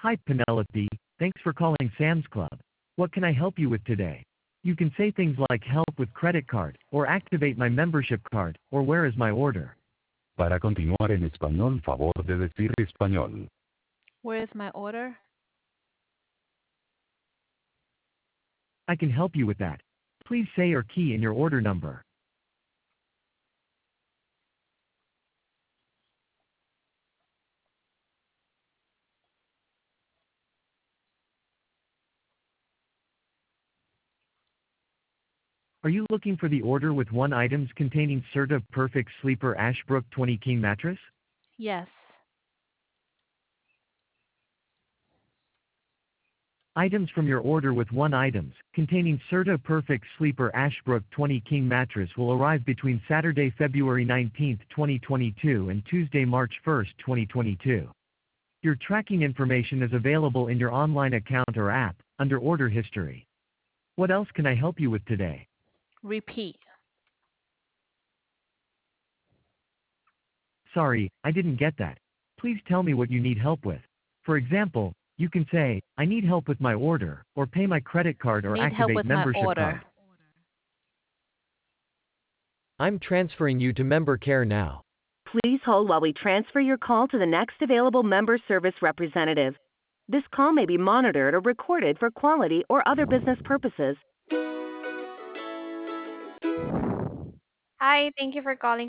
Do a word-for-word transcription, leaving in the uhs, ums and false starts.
Hi Penelope, thanks for calling Sam's Club. What can I help you with today? You can say things like help with credit card, or activate my membership card, or where is my order? Para continuar en español, favor de decir español. Where is my order? I can help you with that. Please say or key in your order number. Are you looking for the order with one items containing Serta Perfect Sleeper Ashbrook twenty King mattress? Yes. Items from your order with one items containing Serta Perfect Sleeper Ashbrook twenty King mattress will arrive between Saturday, February nineteenth, twenty twenty-two and Tuesday, March first, twenty twenty-two. Your tracking information is available in your online account or app, under order history. What else can I help you with today? Repeat. Sorry, I didn't get that. Please tell me what you need help with. For example, you can say, I need help with my order, or pay my credit card or Need help activate with my membership order. card. I'm transferring you to member care now. Please hold while we transfer your call to the next available member service representative. This call may be monitored or recorded for quality or other business purposes. Hi, thank you for calling